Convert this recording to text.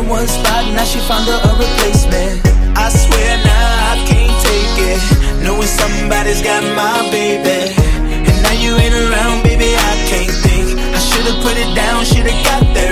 one spot, now she found her a replacement. I swear now I can't take it, knowing somebody's got my baby. And now you ain't around, baby, I can't think. I should've put it down, should've got that